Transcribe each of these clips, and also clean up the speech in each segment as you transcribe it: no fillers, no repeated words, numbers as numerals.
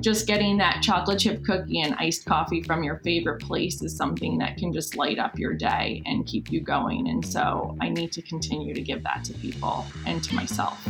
just getting that chocolate chip cookie and iced coffee from your favorite place is something that can just light up your day and keep you going. And so I need to continue to give that to people and to myself.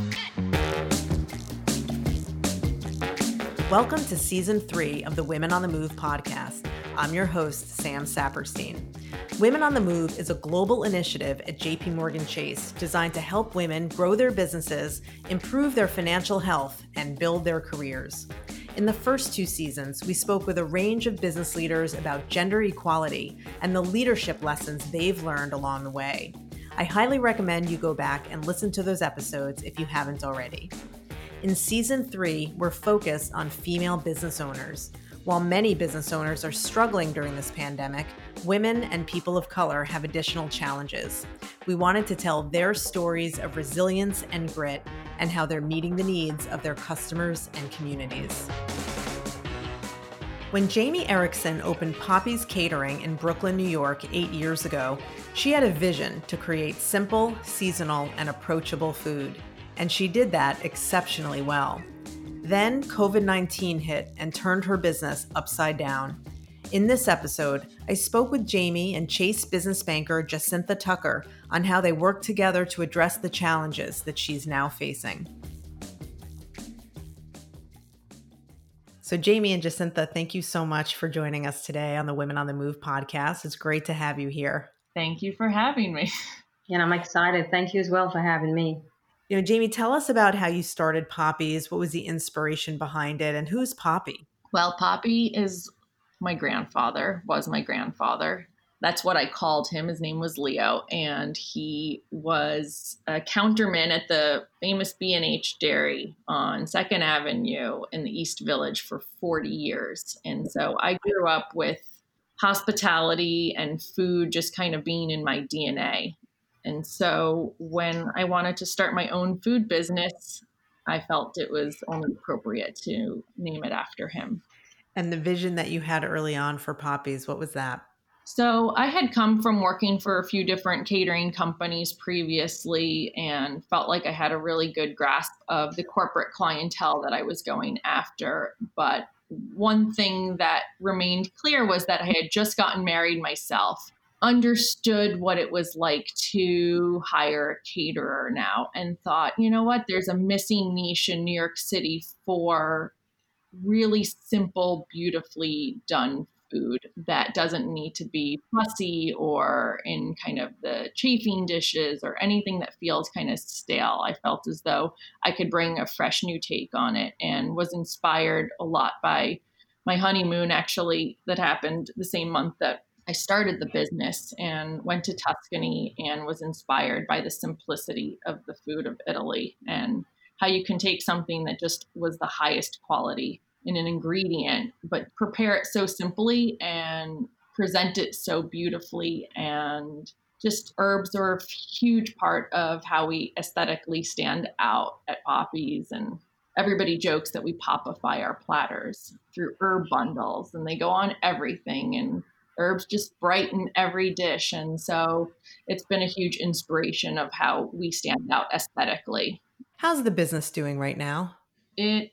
Welcome to Season 3 of the Women on the Move podcast. I'm your host, Sam Saperstein. Women on the Move is a global initiative at JPMorgan Chase designed to help women grow their businesses, improve their financial health, and build their careers. In the first 2 seasons, we spoke with a range of business leaders about gender equality and the leadership lessons they've learned along the way. I highly recommend you go back and listen to those episodes if you haven't already. In Season 3, we're focused on female business owners. While many business owners are struggling during this pandemic, women and people of color have additional challenges. We wanted to tell their stories of resilience and grit and how they're meeting the needs of their customers and communities. When Jamie Erickson opened Poppy's Catering in Brooklyn, New York 8 years ago, she had a vision to create simple, seasonal, and approachable food. And she did that exceptionally well. Then COVID-19 hit and turned her business upside down. In this episode, I spoke with Jamie and Chase business banker Jacintha Tucker on how they worked together to address the challenges that she's now facing. So Jamie and Jacintha, thank you so much for joining us today on the Women on the Move podcast. It's great to have you here. Thank you for having me. And I'm excited. Thank you as well for having me. Jamie, tell us about how you started Poppy's. What was the inspiration behind it? And who's Poppy? Well, Poppy is my grandfather, was my grandfather. That's what I called him. His name was Leo, and he was a counterman at the famous B&H Dairy on 2nd Avenue in the East Village for 40 years. And so I grew up with hospitality and food just kind of being in my DNA. And so when I wanted to start my own food business, I felt it was only appropriate to name it after him. And the vision that you had early on for Poppy's, what was that? So I had come from working for a few different catering companies previously and felt like I had a really good grasp of the corporate clientele that I was going after. But one thing that remained clear was that I had just gotten married myself, understood what it was like to hire a caterer now, and thought, you know what, there's a missing niche in New York City for really simple, beautifully done food that doesn't need to be fussy or in kind of the chafing dishes or anything that feels kind of stale. I felt as though I could bring a fresh new take on it, and was inspired a lot by my honeymoon, actually, that happened the same month that I started the business, and went to Tuscany and was inspired by the simplicity of the food of Italy and how you can take something that just was the highest quality in an ingredient, but prepare it so simply and present it so beautifully. And just herbs are a huge part of how we aesthetically stand out at Poppy's. And everybody jokes that we popify our platters through herb bundles, and they go on everything. And herbs just brighten every dish. And so it's been a huge inspiration of how we stand out aesthetically. How's the business doing right now? It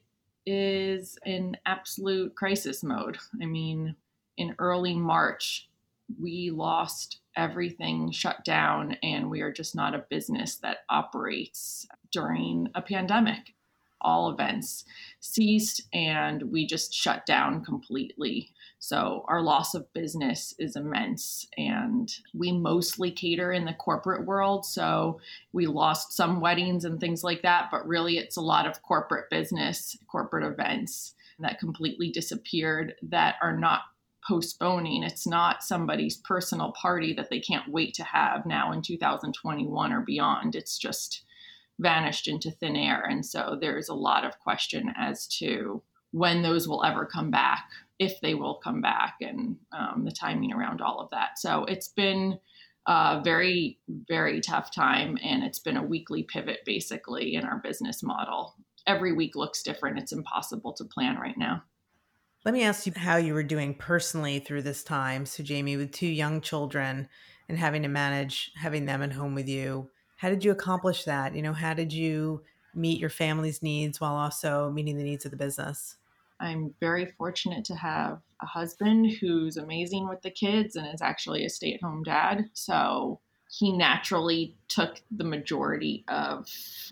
is in absolute crisis mode. I mean, in early March, we lost everything, shut down, and we are just not a business that operates during a pandemic. All events ceased and we just shut down completely. So our loss of business is immense, and we mostly cater in the corporate world. So we lost some weddings and things like that, but really it's a lot of corporate business, corporate events that completely disappeared that are not postponing. It's not somebody's personal party that they can't wait to have now in 2021 or beyond. It's just vanished into thin air. And so there's a lot of question as to when those will ever come back, if they will come back, and the timing around all of that. So it's been a very, very tough time, and it's been a weekly pivot basically in our business model. Every week looks different. It's impossible to plan right now. Let me ask you how you were doing personally through this time. So Jamie, with 2 young children and having to manage having them at home with you, how did you accomplish that? How did you meet your family's needs while also meeting the needs of the business? I'm very fortunate to have a husband who's amazing with the kids and is actually a stay-at-home dad. So he naturally took the majority of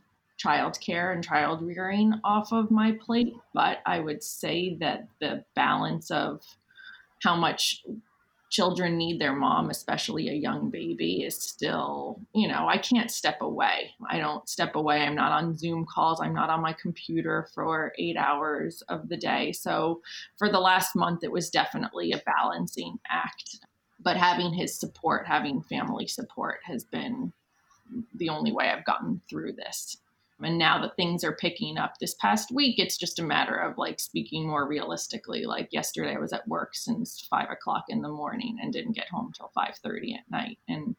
childcare and child rearing off of my plate. But I would say that the balance of how much children need their mom, especially a young baby, is still, I can't step away. I don't step away. I'm not on Zoom calls. I'm not on my computer for 8 hours of the day. So for the last month, it was definitely a balancing act. But having his support, having family support has been the only way I've gotten through this. And now that things are picking up this past week, it's just a matter of like speaking more realistically. Like yesterday, I was at work since 5 o'clock in the morning and didn't get home till 5:30 at night. And,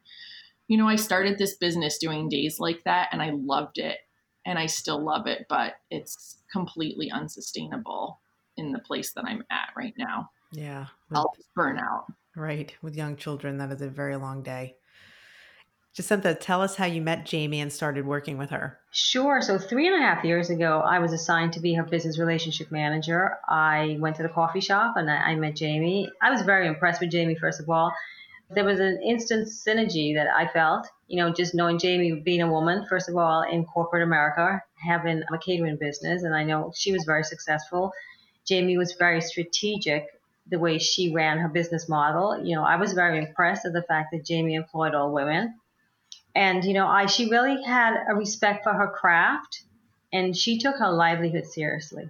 I started this business doing days like that and I loved it and I still love it, but it's completely unsustainable in the place that I'm at right now. Yeah. I'll just burn out. Right. With young children, that is a very long day. Jacinta, tell us how you met Jamie and started working with her. Sure. So 3.5 years ago, I was assigned to be her business relationship manager. I went to the coffee shop and I met Jamie. I was very impressed with Jamie, first of all. There was an instant synergy that I felt, just knowing Jamie being a woman, first of all, in corporate America, having a catering business. And I know she was very successful. Jamie was very strategic the way she ran her business model. I was very impressed at the fact that Jamie employed all women. And, she really had a respect for her craft and she took her livelihood seriously.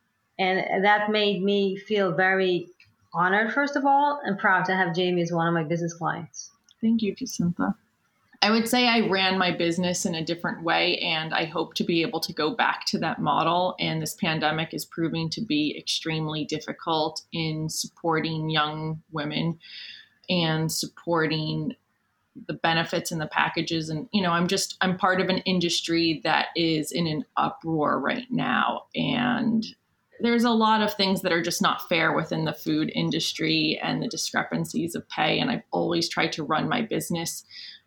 And that made me feel very honored, first of all, and proud to have Jamie as one of my business clients. Thank you, Jacinta. I would say I ran my business in a different way, and I hope to be able to go back to that model. And this pandemic is proving to be extremely difficult in supporting young women and supporting the benefits and the packages. And, I'm part of an industry that is in an uproar right now. And there's a lot of things that are just not fair within the food industry and the discrepancies of pay. And I've always tried to run my business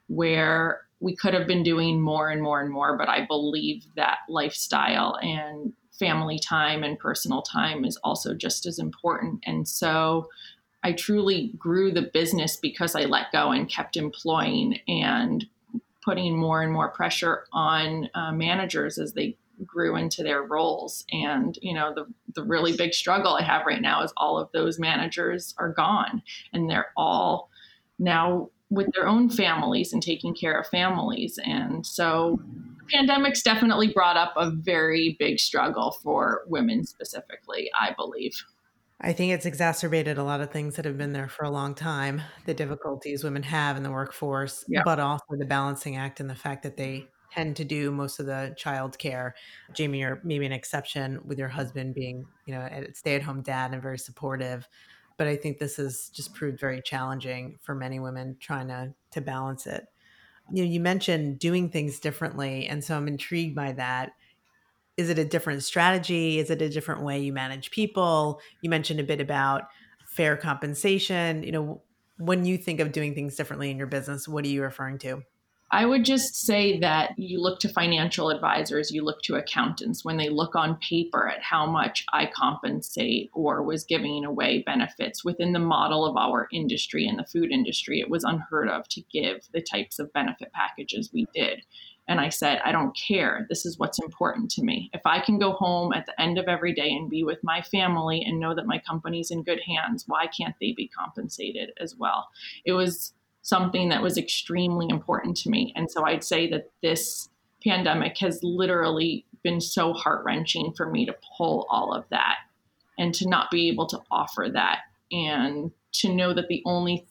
where we could have been doing more and more and more. But I believe that lifestyle and family time and personal time is also just as important. And so I truly grew the business because I let go and kept employing and putting more and more pressure on managers as they grew into their roles. And, the really big struggle I have right now is all of those managers are gone and they're all now with their own families and taking care of families. And so the pandemic's definitely brought up a very big struggle for women specifically, I believe. I think it's exacerbated a lot of things that have been there for a long time, the difficulties women have in the workforce, but also the balancing act and the fact that they tend to do most of the child care. Jamie, you're maybe an exception with your husband being, a stay-at-home dad and very supportive. But I think this has just proved very challenging for many women trying to balance it. You mentioned doing things differently. And so I'm intrigued by that. Is it a different strategy? Is it a different way you manage people? You mentioned a bit about fair compensation. When you think of doing things differently in your business, what are you referring to? I would just say that you look to financial advisors, you look to accountants when they look on paper at how much I compensate or was giving away benefits within the model of our industry and the food industry. It was unheard of to give the types of benefit packages we did. And I said, I don't care. This is what's important to me. If I can go home at the end of every day and be with my family and know that my company's in good hands, why can't they be compensated as well? It was something that was extremely important to me. And so I'd say that this pandemic has literally been so heart-wrenching for me to pull all of that and to not be able to offer that and to know that the only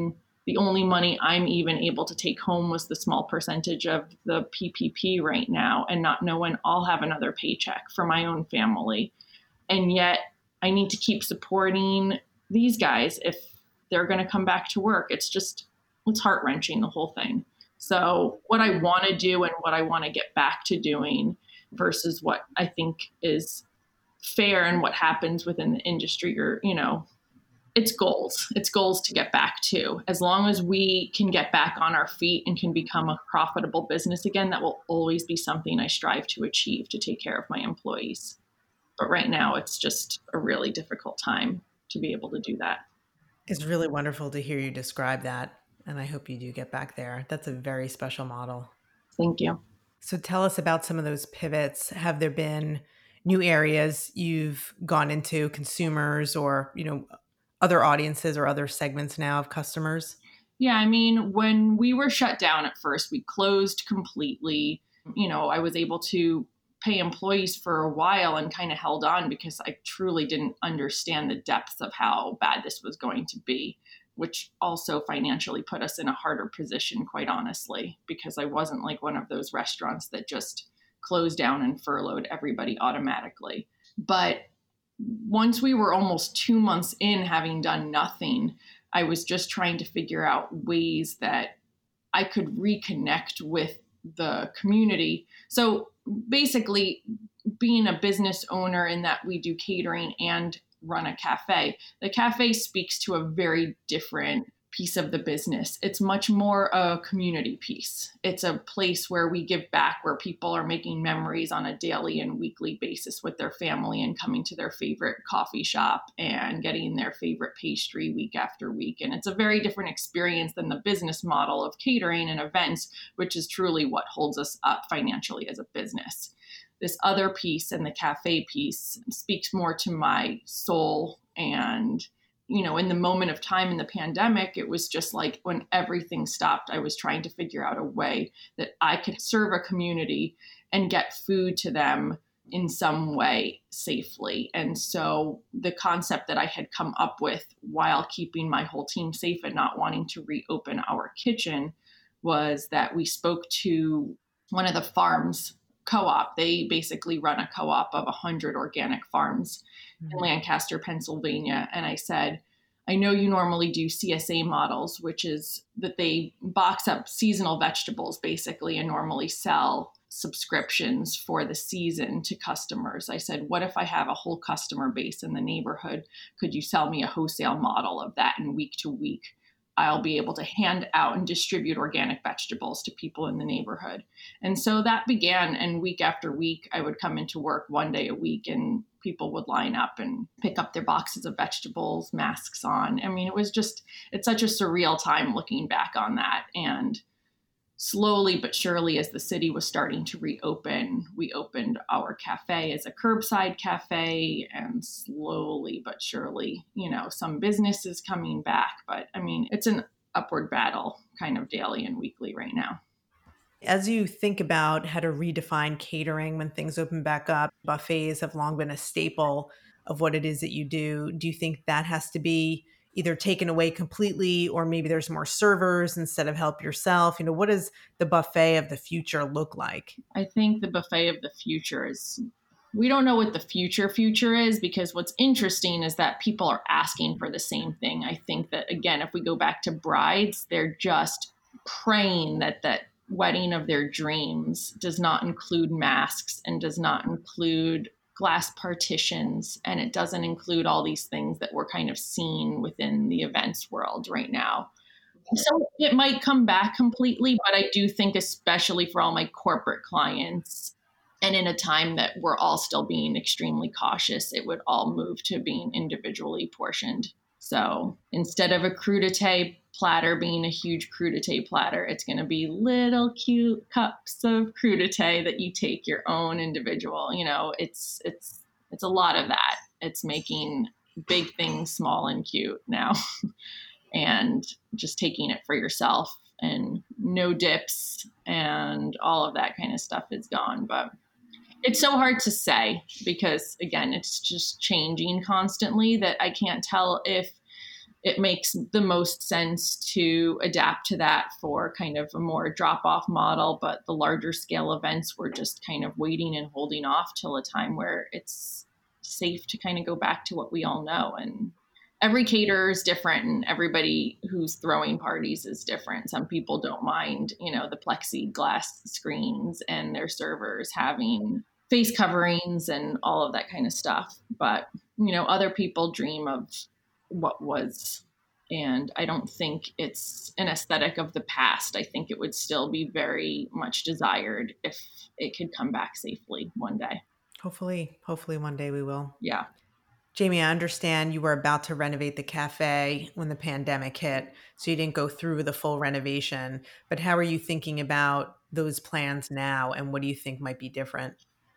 money I'm even able to take home was the small percentage of the PPP right now and not know when I'll have another paycheck for my own family. And yet I need to keep supporting these guys if they're going to come back to work. It's heart-wrenching, the whole thing. So what I want to do and what I want to get back to doing versus what I think is fair and what happens within the industry, or, it's goals. It's goals to get back to. As long as we can get back on our feet and can become a profitable business again, that will always be something I strive to achieve to take care of my employees. But right now it's just a really difficult time to be able to do that. It's really wonderful to hear you describe that. And I hope you do get back there. That's a very special model. Thank you. So tell us about some of those pivots. Have there been new areas you've gone into, consumers or, other audiences or other segments now of customers? Yeah, I mean, when we were shut down at first, we closed completely. I was able to pay employees for a while and kind of held on because I truly didn't understand the depth of how bad this was going to be, which also financially put us in a harder position, quite honestly, because I wasn't like one of those restaurants that just closed down and furloughed everybody automatically. But once we were almost 2 months in, having done nothing, I was just trying to figure out ways that I could reconnect with the community. So basically, being a business owner in that we do catering and run a cafe, the cafe speaks to a very different piece of the business. It's much more a community piece. It's a place where we give back, where people are making memories on a daily and weekly basis with their family and coming to their favorite coffee shop and getting their favorite pastry week after week. And it's a very different experience than the business model of catering and events, which is truly what holds us up financially as a business. This other piece and the cafe piece speaks more to my soul. And in the moment of time in the pandemic, it was just like when everything stopped, I was trying to figure out a way that I could serve a community and get food to them in some way safely. And so the concept that I had come up with while keeping my whole team safe and not wanting to reopen our kitchen was that we spoke to one of the farms co-op. They basically run a co-op of 100 organic farms in Lancaster, Pennsylvania. And I said, I know you normally do CSA models, which is that they box up seasonal vegetables basically and normally sell subscriptions for the season to customers. I said, what if I have a whole customer base in the neighborhood? Could you sell me a wholesale model of that? And week to week, I'll be able to hand out and distribute organic vegetables to people in the neighborhood. And so that began, and week after week, I would come into work one day a week and people would line up and pick up their boxes of vegetables, masks on. I mean, it's such a surreal time looking back on that. And slowly but surely, as the city was starting to reopen, we opened our cafe as a curbside cafe, and slowly but surely, some businesses coming back. But I mean, it's an upward battle kind of daily and weekly right now. As you think about how to redefine catering when things open back up, buffets have long been a staple of what it is that you do. Do you think that has to be either taken away completely, or maybe there's more servers instead of help yourself? What does the buffet of the future look like? I think the buffet of the future is, we don't know what the future is, because what's interesting is that people are asking for the same thing. I think that, again, if we go back to brides, they're just praying that wedding of their dreams does not include masks and does not include glass partitions, and it doesn't include all these things that we're kind of seeing within the events world right now. So it might come back completely, but I do think, especially for all my corporate clients, and in a time that we're all still being extremely cautious, it would all move to being individually portioned. So instead of a crudité platter being a huge crudité platter, it's going to be little cute cups of crudité that you take your own individual. It's a lot of that. It's making big things small and cute now, and just taking it for yourself, and no dips and all of that kind of stuff is gone. But it's so hard to say because, again, it's just changing constantly that I can't tell if it makes the most sense to adapt to that for kind of a more drop-off model. But the larger scale events, we're just kind of waiting and holding off till a time where it's safe to kind of go back to what we all know. And every caterer is different, and everybody who's throwing parties is different. Some people don't mind, the plexiglass screens and their servers having face coverings and all of that kind of stuff. But, other people dream of what was. And I don't think it's an aesthetic of the past. I think it would still be very much desired if it could come back safely one day. Hopefully one day we will. Yeah. Jamie, I understand you were about to renovate the cafe when the pandemic hit, so you didn't go through the full renovation. But how are you thinking about those plans now, and what do you think might be different?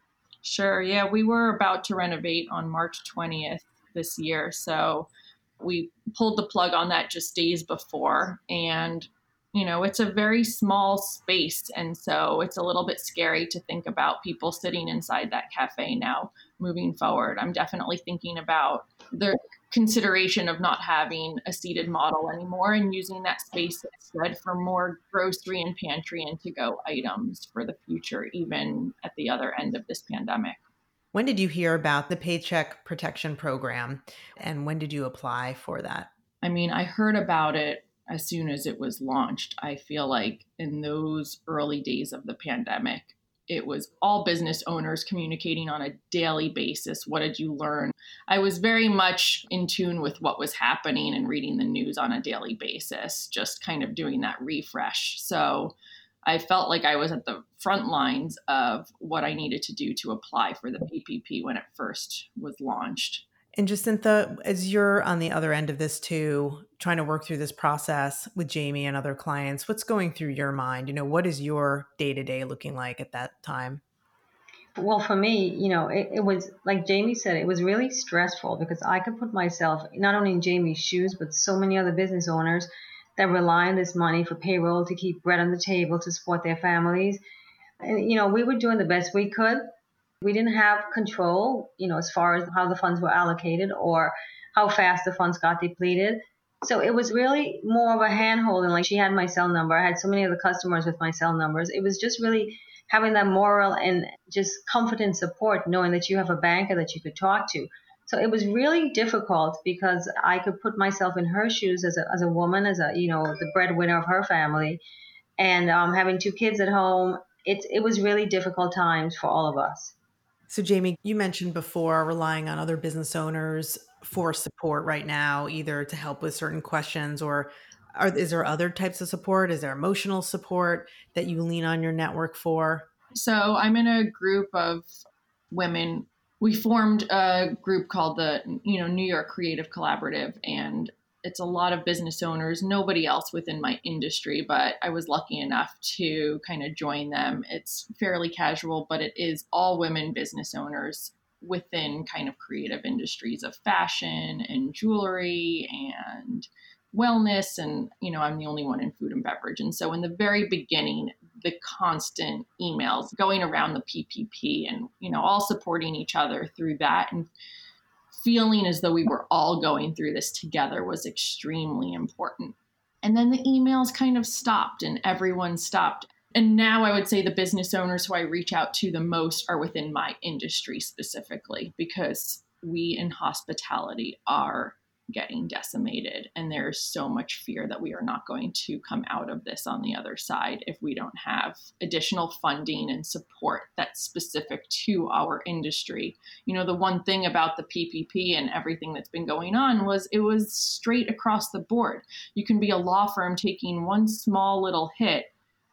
Sure. Yeah, we were about to renovate on March 20th this year. So we pulled the plug on that just days before. And, it's a very small space. And so it's a little bit scary to think about people sitting inside that cafe now moving forward. I'm definitely thinking about the consideration of not having a seated model anymore and using that space instead for more grocery and pantry and to-go items for the future, even at the other end of this pandemic. When did you hear about the Paycheck Protection Program, and when did you apply for that? I mean, I heard about it as soon as it was launched. I feel like in those early days of the pandemic, it was all business owners communicating on a daily basis. What did you learn? I was very much in tune with what was happening and reading the news on a daily basis, just kind of doing that refresh. So I felt like I was at the front lines of what I needed to do to apply for the PPP when it first was launched. And Jacinta, as you're on the other end of this too, trying to work through this process with Jamie and other clients, what's going through your mind? What is your day-to-day looking like at that time? Well, for me, it was like Jamie said, it was really stressful because I could put myself not only in Jamie's shoes, but so many other business owners that rely on this money for payroll to keep bread on the table to support their families. And, we were doing the best we could. We didn't have control, as far as how the funds were allocated or how fast the funds got depleted. So it was really more of a hand-holding. Like, she had my cell number. I had so many other customers with my cell numbers. It was just really having that moral and just comfort and support, knowing that you have a banker that you could talk to. So it was really difficult because I could put myself in her shoes as a woman, as the breadwinner of her family, and having two kids at home. It was really difficult times for all of us. So Jamie, you mentioned before relying on other business owners for support right now, either to help with certain questions or is there other types of support? Is there emotional support that you lean on your network for? So I'm in a group of women. We formed a group called the New York Creative Collaborative, and it's a lot of business owners, nobody else within my industry, but I was lucky enough to kind of join them. It's fairly casual, but it is all women business owners within kind of creative industries of fashion and jewelry and wellness. And, I'm the only one in food and beverage. And so in the very beginning, the constant emails going around the PPP and, all supporting each other through that and feeling as though we were all going through this together was extremely important. And then the emails kind of stopped and everyone stopped. And now I would say the business owners who I reach out to the most are within my industry specifically, because we in hospitality are getting decimated. And there's so much fear that we are not going to come out of this on the other side if we don't have additional funding and support that's specific to our industry. The one thing about the PPP and everything that's been going on was it was straight across the board. You can be a law firm taking one small little hit,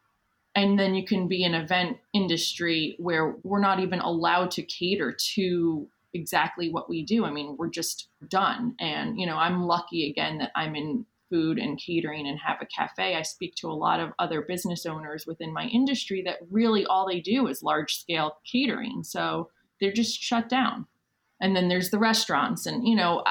and then you can be an event industry where we're not even allowed to cater to exactly what we do. I mean, we're just done. And, I'm lucky again that I'm in food and catering and have a cafe. I speak to a lot of other business owners within my industry that really all they do is large scale catering. So they're just shut down. And then there's the restaurants. And,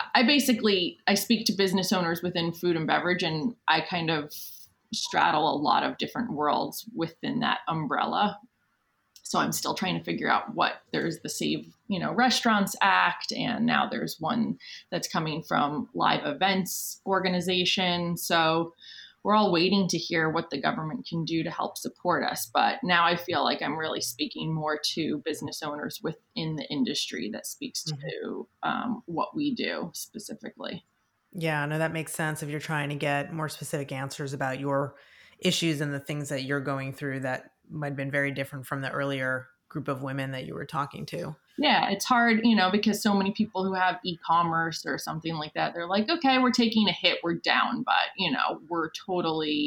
I speak to business owners within food and beverage, and I kind of straddle a lot of different worlds within that umbrella. So I'm still trying to figure out there's the Save, Restaurants Act, and now there's one that's coming from Live Events Organization. So we're all waiting to hear what the government can do to help support us. But now I feel like I'm really speaking more to business owners within the industry that speaks to what we do specifically. Yeah, no, that makes sense. If you're trying to get more specific answers about your issues and the things that you're going through that might have been very different from the earlier group of women that you were talking to. Yeah, it's hard, because so many people who have e-commerce or something like that, they're like, okay, we're taking a hit, we're down, but, we're totally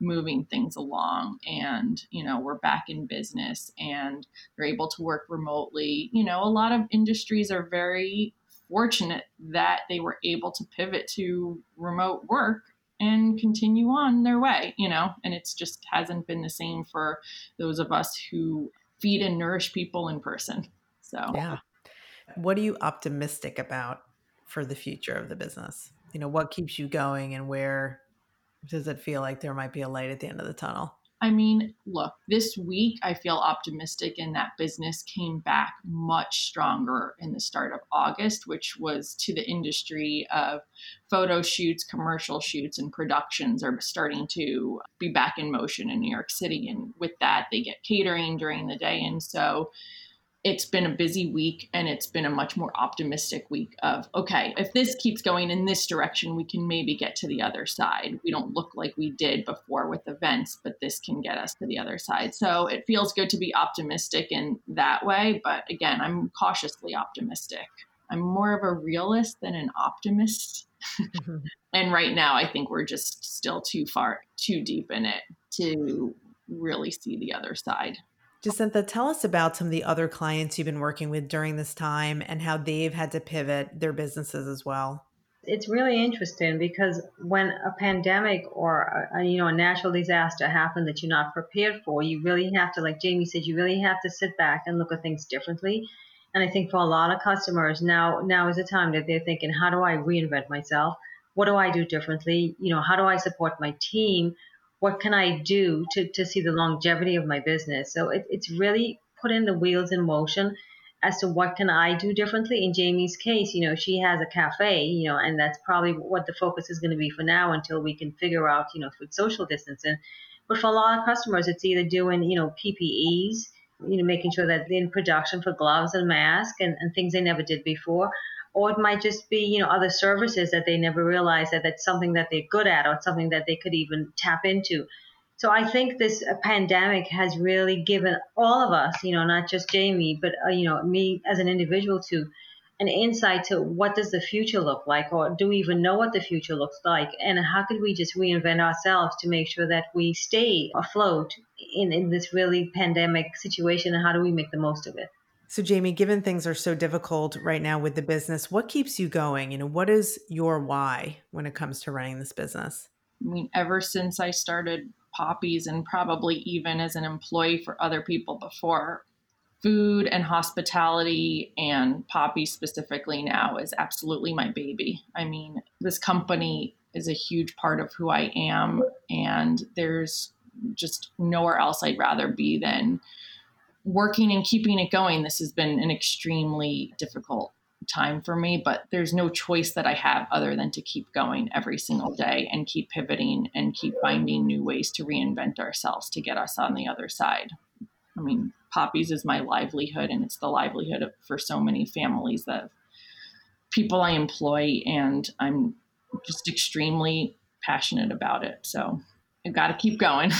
moving things along, and, we're back in business and they're able to work remotely. A lot of industries are very fortunate that they were able to pivot to remote work and continue on their way, and it's just hasn't been the same for those of us who feed and nourish people in person. So, yeah. What are you optimistic about for the future of the business? What keeps you going, and where does it feel like there might be a light at the end of the tunnel? I mean, look, this week I feel optimistic in that business came back much stronger in the start of August, which was to the industry of photo shoots, commercial shoots, and productions are starting to be back in motion in New York City. And with that, they get catering during the day. And so it's been a busy week, and it's been a much more optimistic week of, okay, if this keeps going in this direction, we can maybe get to the other side. We don't look like we did before with events, but this can get us to the other side. So it feels good to be optimistic in that way. But again, I'm cautiously optimistic. I'm more of a realist than an optimist. Mm-hmm. And right now, I think we're just still too deep in it to really see the other side. Jacinta, tell us about some of the other clients you've been working with during this time and how they've had to pivot their businesses as well. It's really interesting because when a pandemic or a natural disaster happens that you're not prepared for, you really have to, like Jamie said, you really have to sit back and look at things differently. And I think for a lot of customers, now is the time that they're thinking, how do I reinvent myself? What do I do differently? How do I support my team? What can I do to see the longevity of my business? So it's really putting the wheels in motion as to what can I do differently. In Jamie's case, she has a cafe, and that's probably what the focus is going to be for now until we can figure out, with social distancing. But for a lot of customers, it's either doing, PPEs, making sure that they're in production for gloves and masks and things they never did before. Or it might just be, other services that they never realized that that's something that they're good at or something that they could even tap into. So I think this pandemic has really given all of us, not just Jamie, but, me as an individual too, an insight to what does the future look like, or do we even know what the future looks like? And how could we just reinvent ourselves to make sure that we stay afloat in this really pandemic situation, and how do we make the most of it? So Jamie, given things are so difficult right now with the business, what keeps you going? What is your why when it comes to running this business? I mean, ever since I started Poppies, and probably even as an employee for other people before, food and hospitality, and Poppies specifically now, is absolutely my baby. I mean, this company is a huge part of who I am, and there's just nowhere else I'd rather be than working and keeping it going. This has been an extremely difficult time for me, but there's no choice that I have other than to keep going every single day and keep pivoting and keep finding new ways to reinvent ourselves to get us on the other side. I mean, Poppies is my livelihood, and it's the livelihood for so many families, that people I employ, and I'm just extremely passionate about it. So I've got to keep going.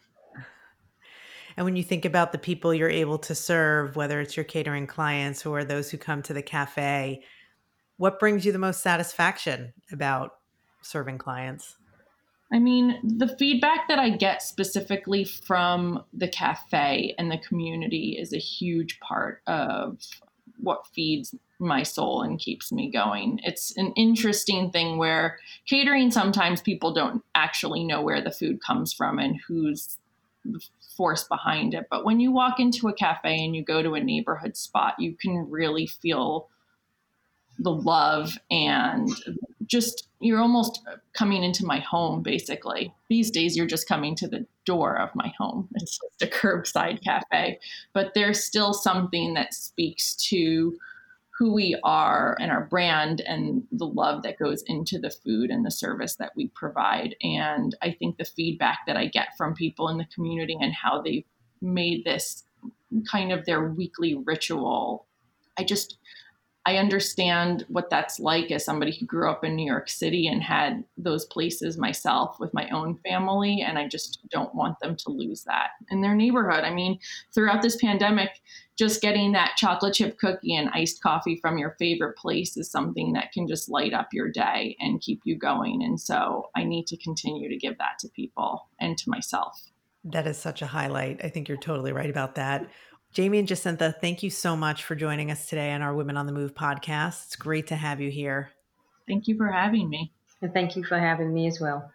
And when you think about the people you're able to serve, whether it's your catering clients or those who come to the cafe, what brings you the most satisfaction about serving clients? I mean, the feedback that I get specifically from the cafe and the community is a huge part of what feeds my soul and keeps me going. It's an interesting thing where catering, sometimes people don't actually know where the food comes from and who's the force behind it. But when you walk into a cafe and you go to a neighborhood spot, you can really feel the love, and just, you're almost coming into my home, basically. These days, you're just coming to the door of my home. It's just a curbside cafe, but there's still something that speaks to who we are and our brand and the love that goes into the food and the service that we provide. And I think the feedback that I get from people in the community and how they've made this kind of their weekly ritual, I understand what that's like as somebody who grew up in New York City and had those places myself with my own family. And I just don't want them to lose that in their neighborhood. I mean, throughout this pandemic, just getting that chocolate chip cookie and iced coffee from your favorite place is something that can just light up your day and keep you going. And so I need to continue to give that to people and to myself. That is such a highlight. I think you're totally right about that. Jamie and Jacinta, thank you so much for joining us today on our Women on the Move podcast. It's great to have you here. Thank you for having me. And thank you for having me as well.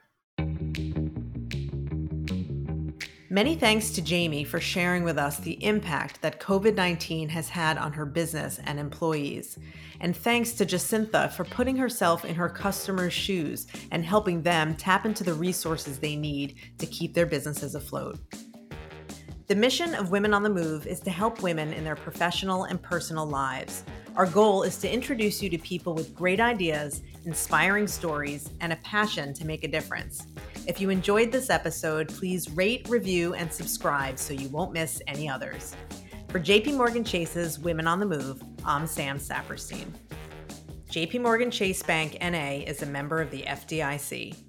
Many thanks to Jamie for sharing with us the impact that COVID-19 has had on her business and employees. And thanks to Jacinta for putting herself in her customers' shoes and helping them tap into the resources they need to keep their businesses afloat. The mission of Women on the Move is to help women in their professional and personal lives. Our goal is to introduce you to people with great ideas, inspiring stories, and a passion to make a difference. If you enjoyed this episode, please rate, review, and subscribe so you won't miss any others. For JP Morgan Chase's Women on the Move, I'm Sam Saperstein. JP Morgan Chase Bank, N.A. is a member of the FDIC.